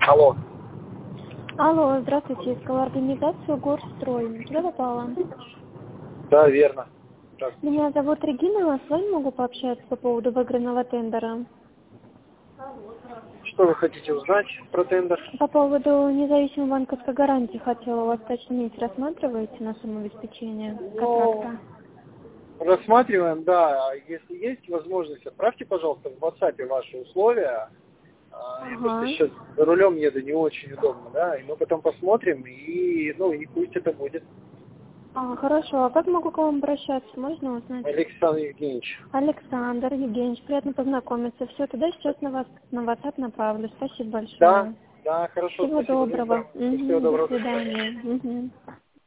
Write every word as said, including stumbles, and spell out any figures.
Алло. Алло, здравствуйте, искала организацию Горстрой. Куда попала? Да, верно. Здравствуйте. Меня зовут Регина, с вами могу пообщаться по поводу выигранного тендера. Что вы хотите узнать про тендер? По поводу независимой банковской гарантии хотела у вас уточнить, рассматриваете на самообеспечение контракта? Рассматриваем, да. Если есть возможность, отправьте, пожалуйста, в WhatsApp ваши условия. А, Я просто Ага. сейчас за рулем еду, не очень удобно, да. И мы потом посмотрим, и, ну, и пусть это будет. А, хорошо, а как могу к вам обращаться, можно узнать? Александр Евгеньевич. Александр Евгеньевич, приятно познакомиться. Все, туда сейчас на вас на WhatsApp направлю. Спасибо Да, большое. да, хорошо, Всего спасибо за доброго. информацию. Всего Угу, до доброго, до свидания. свидания. Угу.